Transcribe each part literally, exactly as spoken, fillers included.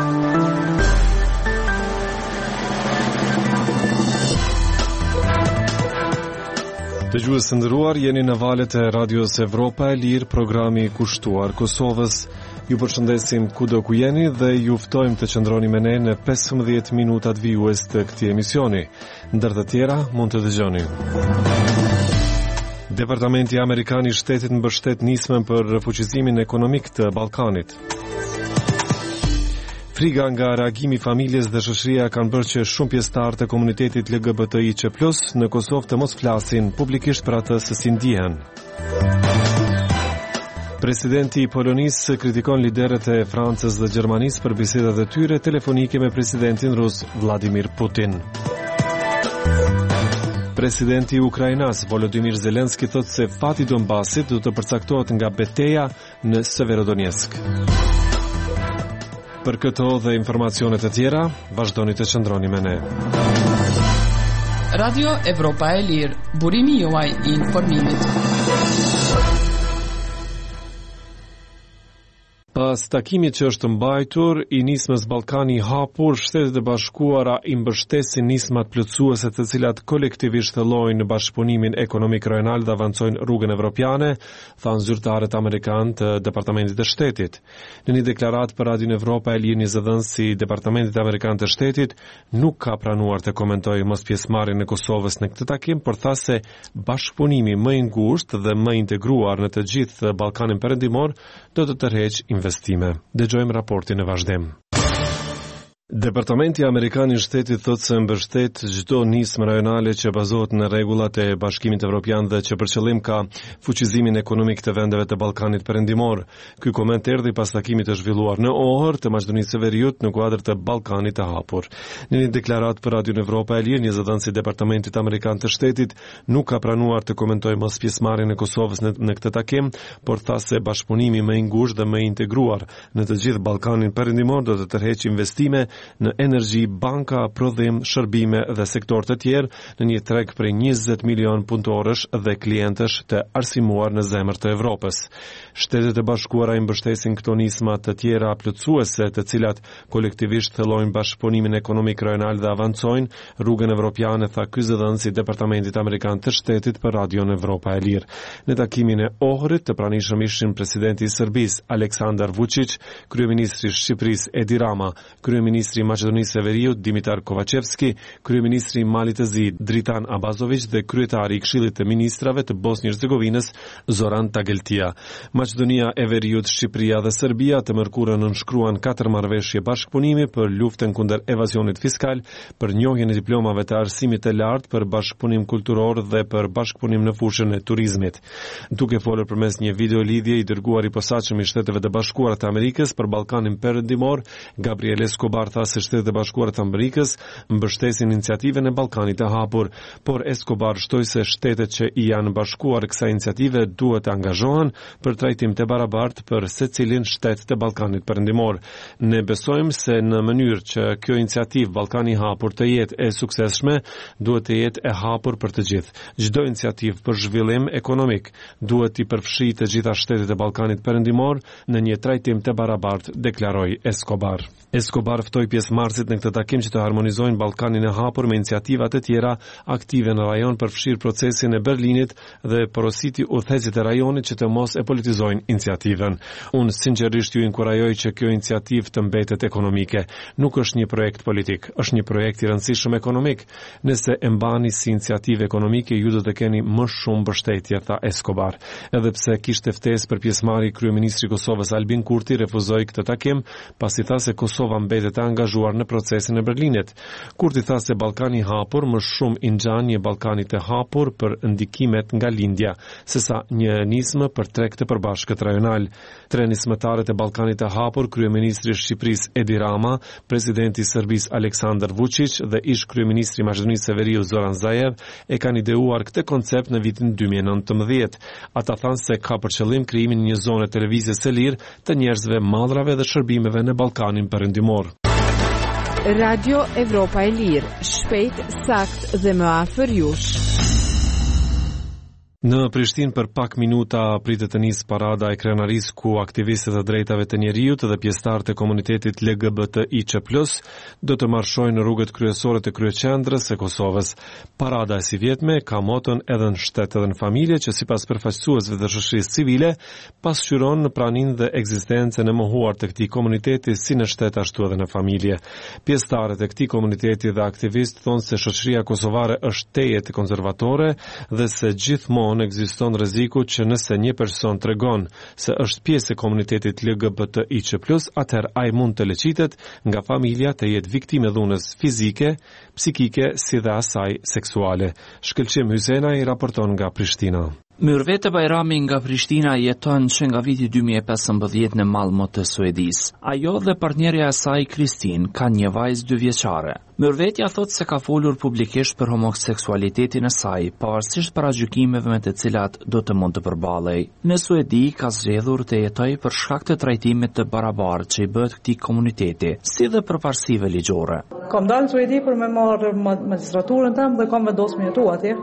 Dëgjues të nderuar, jeni në valët e Radios Evropa e Lirë, programi i kushtuar Kosovës. Ju përshëndesim kudo ku jeni dhe ju ftojmë të qëndroni me ne në pesëmbëdhjetë minutat vijues të këtij emisioni. Ndër të tjera mund të dëgjoni. Departamenti Amerikan i Shtetit mbështet nismën për fuqizimin ekonomik të Ballkanit. Friga nga reagimi familjes dhe shoqëria kanë bërë që shumë pjesëtarë të komunitetit L G B T I Q plus në Kosovë të mos flasin publikisht për atë se si ndihen. Presidenti i Polonisë kritikon liderët e Francës dhe Gjermanisë për bisedat e tyre telefonike me presidentin rus Vladimir Putin. Presidenti i Ukrainas Volodymyr Zelensky thotë se fati i Donbasit do të përcaktohet nga betejë në Severodonetsk. Për këto dhe informacionet e tjera, vazhdoni të qëndroni me ne. Radio Evropa e Lirë, burimi juaj i informimit. Pas takimit që është mbajtur i nismës Ballkani i hapur, Shtetet e Bashkuara i mbështesin nismat plotësuese të cilat kolektivisht thellojnë bashkëpunimin ekonomik rajonal dhe avancojnë rrugën evropiane, thanë zyrtarët amerikanë të Departamentit të Shtetit. Në një deklaratë për Radion Evropa e Lirë, një zëdhënës i Departamentit Amerikan të Shtetit nuk ka pranuar të komentojë mospjesëmarrjen e Kosovës në këtë takim, por tha se bashkëpunimi më i ngushtë dhe më integruar në të gjithë Ballkanin Perëndimor do të tërheqë investime. Dëgjojmë raportin në vazhdim. Departamenti Amerikan i Shtetit thotë se mbështet çdo nismë rajonale që bazohet në rregullat e Bashkimit Evropian dhe që për qëllim ka fuqizimin ekonomik të vendeve të Ballkanit Perëndimor. Ky koment erdhi pas takimit të zhvilluar në Ohër të Maqedonisë së Veriut në kuadër të Ballkanit të hapur. Në një deklaratë për Radion Evropa e Lirë, një zëdhënës i Departamentit Amerikan të Shtetit nuk ka pranuar të komentojë mospjesëmarrjen e Kosovës në, në këtë takim, por tha se bashkëpunimi më i ngushtë dhe më i integruar në të gjithë Ballkanin Perëndimor do të tërheqë investime në energji, banka, prodhim, shërbime dhe sektor të tjerë në një treg prej njëzet milion punëtorësh dhe klientësh të arsimuar në zemër të Evropës. Shtetet e Bashkuara i mbështesin këto nisma të tjera plotësuese, të cilat kolektivisht thellojnë bashkëpunimin ekonomik rajonal dhe avancojnë rrugën evropiane, tha ky zëdhënës i Departamentit Amerikan të Shtetit për Radion Evropa e Lirë. Në takimin e Ohrit të pranishëm ishin presidenti i Serbisë Aleksandar Vučić, kryeministri i Shqipërisë Edi Rama, kryeministri Ministri i Maqedonisë së Veriut Dimitar Kovacevski, kryeministri i Malit të Zi Dritan Abazović dhe kryetari i Këshillit të Ministrave të Bosnjë-Hercegovinës Zoran Tageltia. Maqedonia e Veriut, Shqipëria dhe Serbia të mërkurën nënshkruan katër marrëveshje bashkëpunimi për luftën kundër evazionit fiskal, për njohjen e diplomave të arsimit të lartë, për bashkëpunim kulturor dhe për bashkëpunim në fushën e turizmit. Duke folur përmes një videolidhje i dërguar i posaçëm i Shteteve të Bashkuara të Amerikës për Ballkanin Perëndimor, Gabriel Escobar tha se Shtetet e Bashkuara të Amerikës mbështesin iniciativën e Ballkanit të hapur, por Escobar shtoi se shtetet që i janë bashkuar kësaj iniciative duhet të angazhohen për trajtim të barabartë për secilin shtet të Ballkanit Perëndimor. Ne besojmë se në mënyrë që kjo iniciativë Ballkani i hapur të jetë e suksesshme, duhet të jetë e hapur për të gjithë. Çdo iniciativë për zhvillim ekonomik duhet të përfshijë të gjitha shtetet e Ballkanit Perëndimor në një trajtim të barabartë, deklaroi Escobar. Escobar ftoi pjesëmarrësit në këtë takim që të harmonizojnë Ballkanin e hapur me iniciativa të tjera aktive në rajon për fshirë procesin e Berlinit dhe porositi udhëheqësit e rajonit që të mos e politizojnë iniciativën. Unë sinqerisht ju inkurajoj që kjo iniciativë të mbetet ekonomike. Nuk është një projekt politik, është një projekt i rëndësishëm ekonomik. Nëse e mbani si iniciativë ekonomike, ju do të keni më shumë mbështetje, tha Escobar. Edhe pse kishte ftesë për pjesëmarrje, kryeministri i Kosovës Albin Kurti refuzoi këtë takim, pasi tha se Kosova mbetet e angazhuar në procesin e Berlinit. Kurti tha se Ballkani i hapur më shumë i ngjan një Ballkani të hapur për ndikimet nga lindja, sesa një nismë për treg të përbashkët rajonal. Tre nismëtarët e Ballkanit të hapur, kryeministri i Shqipërisë Edi Rama, presidenti i Serbisë Aleksandar Vučić dhe ish kryeministri i Maqedonisë së Veriut Zoran Zaev e kanë ideuar këtë koncept në vitin dy mijë e nëntëmbëdhjetë. Ata thanë se ka për qëllim krijimin një zone televizije së lirë të njerëzve, mallrave dhe shërbimeve në Ballkanin Perëndimor. Radio Evropa e Lirë, shpejt, sakt dhe më afër jush. Në Prishtinë për pak minuta pritet të nisë parada e krenarisë ku aktivistët e drejtave të njerëzit dhe pjesëtarët e komunitetit L G B T I Q plus, do të marshojnë në rrugët kryesore të kryeqendrës së Kosovës. Parada e si vjetme ka moton edhe në shtet edhe në familje që sipas përfaqësuesve të shoqërisë civile pasqyron praninë dhe ekzistencën e mohuar të këtij komuniteti si në shtet ashtu edhe në familje. Pjesëtarët e këtij komuniteti dhe aktivistë thonë se shoqëria kosovare është tejet konservatore dhe se gjithmonë ekziston rreziku që nëse një person tregon se është pjesë e komunitetit L G B T I Q plus, atëherë ai mund të leqitet nga familja të jetë viktimë e dhunës fizike, psikike si dhe asaj seksuale. Shkëlqim Hysenaj raporton nga Prishtina. Myrvete Bajrami nga Prishtina jeton që nga viti dy mijë e pesëmbëdhjetë në Malmö të Suedis. Ajo dhe partnerja e saj Kristin kanë një vajzë dy vjeçare. Myrvetja thot se ka folur publikisht për homoseksualitetin e saj, pavarësisht paragjykimeve me të cilat do të mund të përballej. Në Suedi ka zgjedhur të jetojë për shkak të trajtimit të barabartë që i bëhet këtij komuniteti, si dhe përparësive ligjore. Kam dalë në Suedi për me marrë magjistraturën tëmë dhe kam vendosur me jetu atje.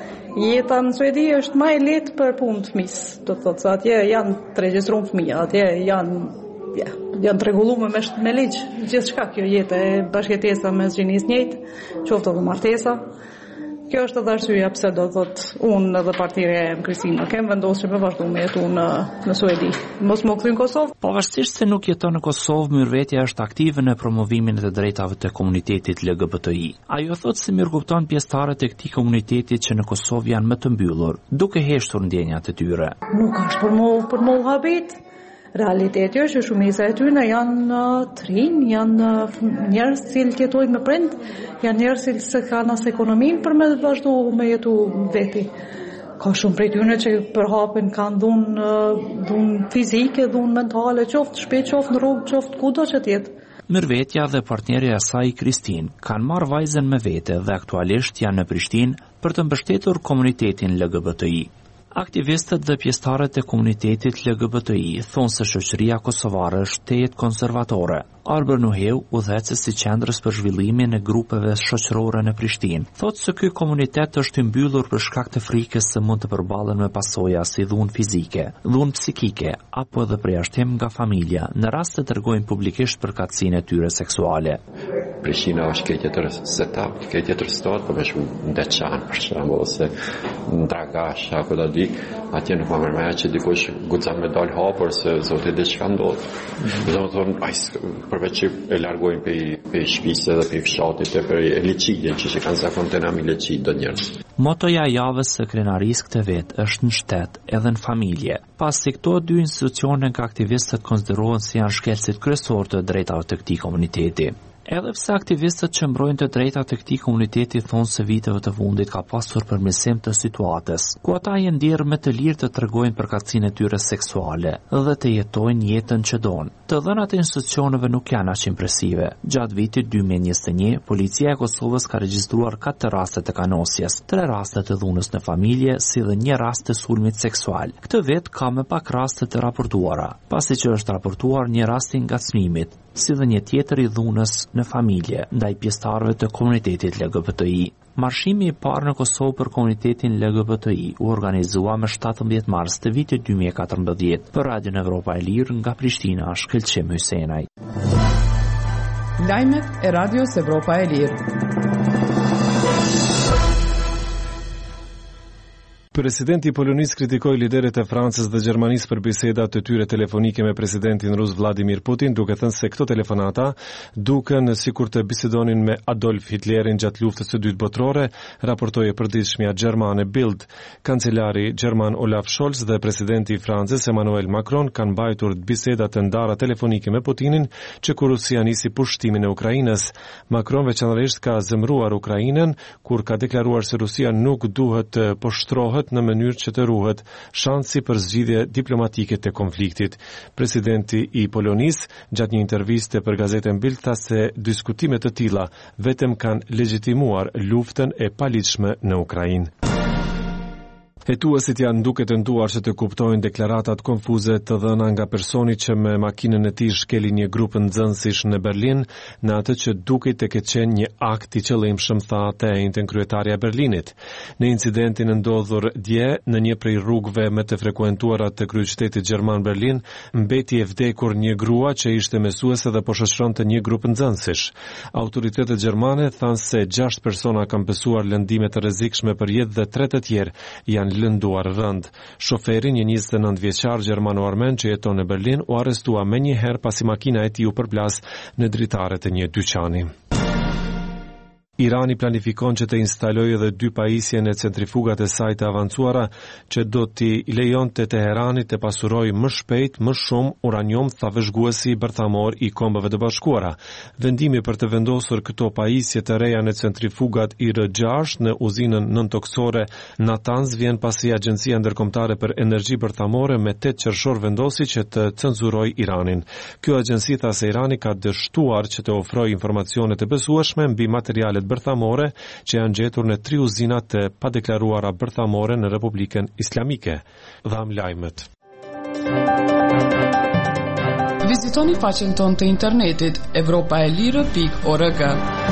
Jeta në Suedi është më e lehtë për punë të fëmijës, do të thotë se atje janë të regjistruar fëmijë, atje janë ja, janë të rregulluar me me ligj gjithçka kjo jetë e bashkëtesa me zgjenisë njëjtë, qoftë edhe martesa. Kjo është edhe arsyeja pse do thotë unë dhe partnerja e Kristina kem vendosur me vazhdu me jetu në në Suedi. Mos më kthy në Kosovë. Pavarësisht se nuk jeton në Kosovë, Myrvetja është aktive në promovimin e të drejtave të komunitetit L G B T I. Ajo thotë se mirëkupton pjesëtarët e këtij komuniteti që në Kosovë janë më të mbyllur, duke heshtur ndjenjat e tyre. Nuk është për mo për mo habit. Realiteti është që shumica e tyre janë të rinj, janë njerëz që jetojnë me prind, janë njerëz që kanë as ekonominë për me vazhdu me jetu veti. Ka shumë prej tyre që përhapin kanë dhunë dhunë fizike, dhunë mentale, qoftë shpejt, qoftë në rrugë, qoftë kudo që të jetë. Myrvetja dhe partnerja e saj Kristin kanë marrë vajzën me vete dhe aktualisht janë në Prishtinë për të mbështetur komunitetin L G B T I. Aktivistët dhe pjesëtarët e komunitetit L G B T I thonë se shoqëria kosovare është tejet konservatore. Arber Nuheu, udhëhecës i qendrës për zhvillimin e grupeve shoqërore në Prishtinë, thotë se ky komunitet është i mbyllur për shkak të frikës se mund të përballen me pasoja si dhunë fizike, dhunë psikike apo edhe përjashtim nga familja në rast të tregojnë publikisht për katësinë e tyre seksuale. Prishtina është ke tjetër setup, ke tjetër stot, për me shumë ndeçan, për shembull, ose në Dragash, apo da di, atje nuk më mërmeja që dikush guxon me dal hapur se zoti diçka ndodh. Do të thonë, ai përveç që e largojnë pe pe shtëpisë dhe pe fshatit e për e liçidjen që që kanë zakon të nami liçid do njerëz. Motoja javës së krenarisë këtë vet është në shtet edhe në familje, pasi këto dy institucione nga aktivistët konsiderohen si janë shkelësit kryesorë të drejtave të këtij komuniteti. Edhe pse aktivistët që mbrojnë të drejtat e këtij komuniteti thonë se viteve të fundit ka pasur përmirësim të situatës, ku ata janë ndjerë me të lirë të tregojnë për katësinë e tyre seksuale dhe të jetojnë jetën që donë. Të dhënat e institucioneve nuk janë aq impresive. Gjatë vitit dy mijë e njëzet e një, policia e Kosovës ka regjistruar katër raste të kanosjes, tre raste të dhunës në familje, si dhe një rast të sulmit seksual. Këtë vit ka më pak raste të raportuara, pasi që është raportuar një rast i ngacmimit, si dhe një tjetër i dhunës në familje ndaj pjesëtarëve të komunitetit L G B T I. Marshimi i parë në Kosovë për komunitetin L G B T I u organizua më shtatëmbëdhjetë mars të vitit dy mijë e katërmbëdhjetë. Për Radion Evropa e Lirë nga Prishtina, Shkëlqim Hysenaj. Lajmet e Radios Evropa e Lirë. Presidenti i Polonisë kritikoi liderët e Francës dhe Gjermanisë për bisedat të tyre telefonike me presidentin rus Vladimir Putin, duke thënë se këto telefonata duken sikur të bisedonin me Adolf Hitlerin gjatë luftës së dytë botërore, raportoi e përditshmja gjermane Bild. Kancelari gjerman Olaf Scholz dhe presidenti i Francës Emmanuel Macron kanë mbajtur biseda të ndara telefonike me Putinin që kur Rusia nisi pushtimin e Ukrainës. Macron veçanërisht ka zemëruar Ukrainën kur ka deklaruar se Rusia nuk duhet të poshtrohet në mënyrë që të ruhet shansi për zgjidhje diplomatike të konfliktit. Presidenti i Polonisë gjatë një interviste për gazetën Bild tha se diskutime të tilla vetëm kanë legjitimuar luftën e paligjshme në Ukrainë. Hetuesit janë duke tentuar që të kuptojnë deklaratat konfuze të dhëna nga personi që me makinën e tij shkeli një grup nxënësish në Berlin, në atë që dukej të ketë qenë një akt i qëllimshëm, tha te njëjtën kryetaria e Berlinit. Në incidentin ndodhur dje në një prej rrugëve më të frekuentuara të kryeqytetit gjerman Berlin, mbeti e vdekur një grua që ishte mësuese dhe po shoqëronte një grup nxënësish. Autoritetet gjermane thanë se gjashtë persona kanë besuar lëndime të rrezikshme për jetë dhe tre të tjerë janë lënduar rënd. Shoferi, një njëzet e nëntë vjeçar gjermano-armen që jeton në Berlin, u arrestua menjëherë pasi makina e tij u përplas në dritare të një dyqani. Irani planifikon që të instalojë edhe dy pajisje në centrifugat e saj të avancuara që do t'i lejonte Teheranit të pasurojë më shpejt, më shumë uranium, tha vëzhguesi bërthamor i Kombeve të Bashkuara. Vendimi për të vendosur këto pajisje të reja në centrifugat I R gjashtë në uzinën nëntoksore Natanz vjen pasi Agjencia Ndërkombëtare për Energji Bërthamore me tetë qershor vendosi që të cenzurojë Iranin. Kjo agjenci tha se Irani ka dështuar që të ofrojë informacione të besueshme mbi materialet bërthamore që janë gjetur në tri uzina të padeklaruara bërthamore në Republikën Islamike. Dham lajmet. Vizitoni faqen tonë të internetit evropa e lirë pikë org.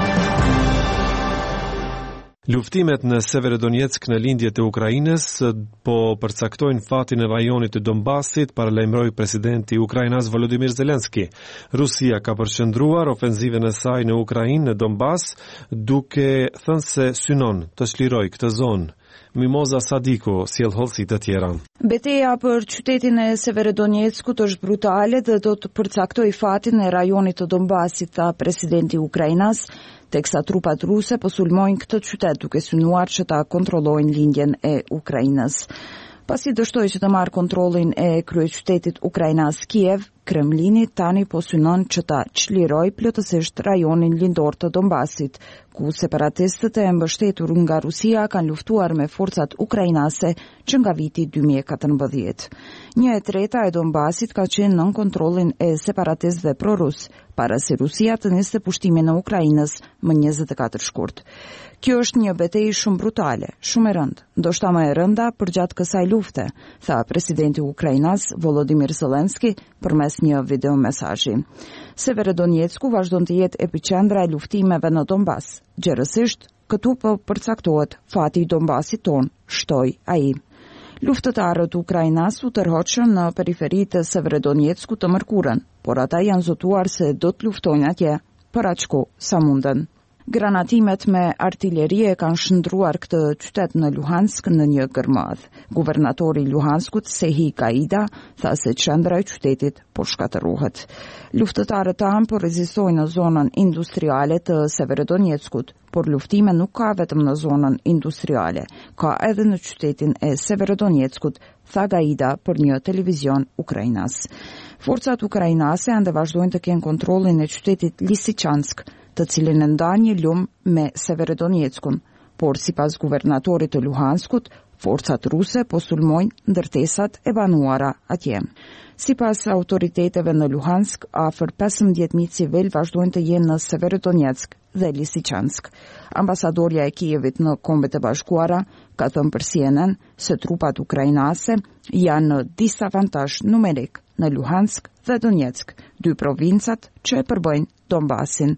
Luftimet në Severodonetsk në lindje të Ukrainës po përcaktojnë fatin e rajonit të Donbasit, paralajmëroi presidenti i Ukrainës Volodymyr Zelensky. Rusia ka përqendruar ofenzivën e saj në Ukrainë në Donbas, duke thënë se synon të çlirojë këtë zonë. Mimoza Sadiku sjell hollësi të tjera. Betejë për qytetin e Severodonetskut është brutale dhe do të përcaktojë fatin e rajonit të Donbasit, tha presidenti i Ukrainës, teksa trupat ruse po sulmojnë këtë qytet duke synuar që ta kontrollojnë lindjen e Ukrainës. Pasi dështoi që të marrë kontrollin e kryeqytetit ukrainas Kiev, Kremlini tani po synon që ta çlirojë plotësisht rajonin lindor të Donbasit, ku separatistët e mbështetur nga Rusia kanë luftuar me forcat ukrainase që nga viti dy mijë e katërmbëdhjetë. Një e treta e Donbasit ka qenë nën kontrollin e separatistëve prorus, para se Rusia të niste pushtimin e Ukrainës më njëzet e katër shkurt. Kjo është një betejë shumë brutale, shumë e rëndë, ndoshta më e rënda përgjatë kësaj lufte, tha presidenti i Ukrainës Volodymyr Zelensky përmes një video mesazhi. Severodonetsku vazhdon të jetë epiqendra e luftimeve në Donbas. Gjërësisht, këtu po përcaktohet fati i Donbasit ton, shtoi ai. Luftëtarët ukrainas u tërhoqën në periferitë të Severodonetsku të mërkurën, por ata janë zotuar se do të luftojnë atje për aq kohë sa munden. Granatimet me artillerie kanë shndruar këtë qytet në Luhansk në një gërmadh. Guvernatori i Luhanskut, Sehi Gaida, tha se qendra e qytetit po shkatërrohet. Luftëtarët tanë po rezistojnë në zonën industriale të Severodonetskut, por luftime nuk ka vetëm në zonën industriale, ka edhe në qytetin e Severodonetskut, tha Gaida për një televizion ukrainas. Forcat ukrainase ende vazhdojnë të kenë kontrollin e qytetit Lysychansk, të cilin e ndan një lum me Severodonetskun, por sipas guvernatorit të Luhanskut, forcat ruse po sulmojnë ndërtesat e banuara atje. Sipas autoriteteve në Luhansk, afër pesëmbëdhjetë mijë civil vazhdojnë të jenë në Severodonetsk dhe Lysychansk. Ambasadorja e Kievit në Kombet e Bashkuara ka thënë për C N N se trupat ukrainase janë në disavantazh numerik në Luhansk dhe Donetsk, dy provincat që e përbëjnë Donbasin.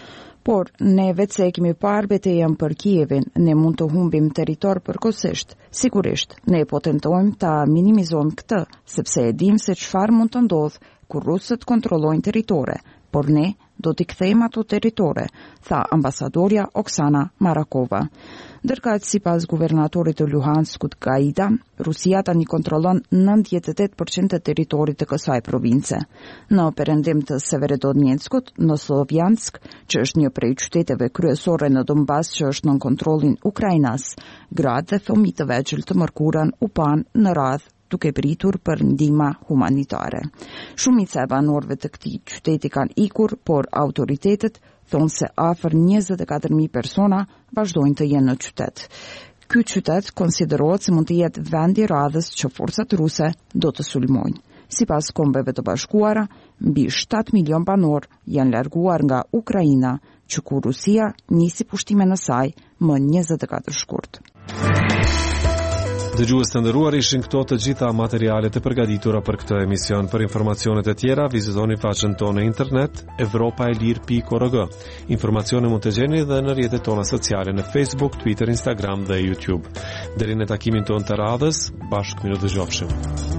Por ne vetë se e kemi parë betejën për Kievin, ne mund të humbim territor përkohësisht. Sigurisht, ne po tentojmë ta minimizojmë këtë, sepse e dim se çfarë mund të ndodhë kur rusët kontrollojnë territore, por ne do t'i kthejmë ato territore, tha ambasadorja Oksana Marakova. Ndërkaq sipas guvernatorit të Luhanskut Gaida, Rusia tani kontrollon nëntëdhjetë e tetë përqind të territorit të kësaj province. Në perëndim të Severodonetskut, në Slovjansk, që është një prej qyteteve kryesore në Donbas që është nën kontrollin ukrainas, gratë dhe fëmijë të vegjël të mërkurën u panë në radhë duke pritur për ndihmë humanitare. Shumica e banorëve të këtij qyteti kanë ikur, por autoritetet thonë se afër njëzet e katër mijë persona vazhdojnë të jenë në qytet. Ky qytet konsiderohet se mund të jetë vendi i radhës që forcat ruse do të sulmojnë. Sipas Kombeve të Bashkuara, mbi shtatë milion banor janë larguar nga Ukraina, që ku Rusia nisi pushtimin e saj më njëzet e katër shkurt. Dëgjues të nderuar, ishin këto të gjitha materialet e përgatitura për këtë emision. Për informacionet e tjera, vizitoni faqen tonë në internet europa e lir pikë org. Informacione mund të gjeni edhe në rrjetet tona sociale në Facebook, Twitter, Instagram dhe YouTube. Deri në takimin tonë të radhës, bashkë mirë dëgjofshim.